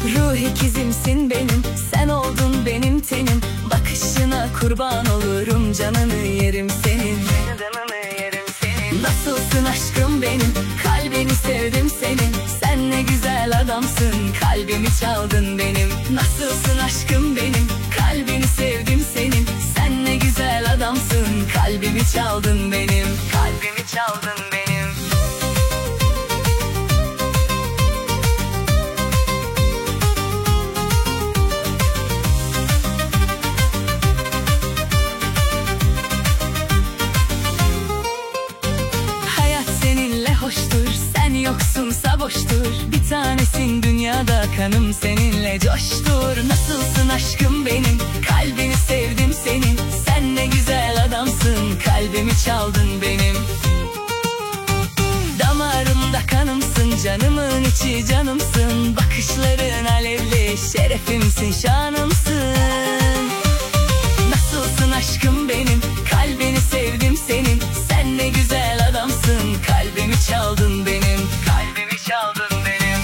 Ruh ikizimsin benim, sen oldun benim tenim. Bakışına kurban olurum, canını yerim senin. Nasılsın aşkım benim, kalbini sevdim senin. Sen ne güzel adamsın, kalbimi çaldın benim. Nasılsın aşkım benim, kalbini sevdim senin. Sen ne güzel adamsın, kalbimi çaldın benim. Kalbimi çaldın benim. Hoştur, sen yoksunsa boştur. Bir tanesin dünyada, kanım seninle coştur. Nasılsın aşkım benim, kalbini sevdim senin. Sen ne güzel adamsın, kalbimi çaldın benim. Damarımda kanımsın, canımın içi canımsın. Bakışların alevli, şerefimsin, şanımsın. Nasılsın aşkım benim, kalbini sevdim senin. Sen ne güzel adamsın, kalbimi çaldın benim. Kalbimi çaldın benim.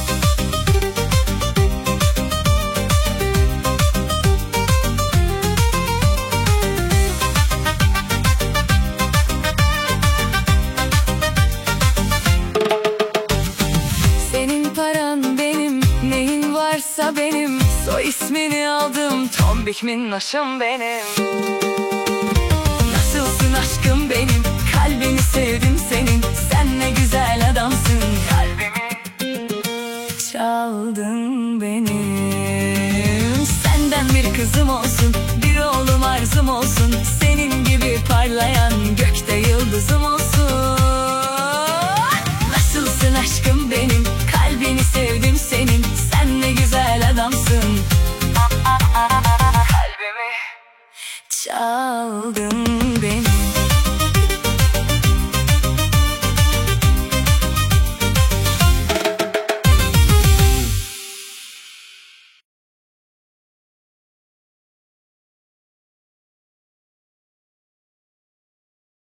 Senin paran benim, neyin varsa benim. Soy ismini aldım, tombik minnoşum benim. Nasılsın aşkım benim, kalbini sevdim senin. Sen ne güzel adamsın, kalbimi çaldın benim. Senden bir kızım olsun, bir oğlum arzum olsun. Senin gibi parlayan gökte yıldızım olsun. Nasılsın aşkım benim, kalbini sevdim senin. Sen ne güzel adamsın, kalbimi çaldın.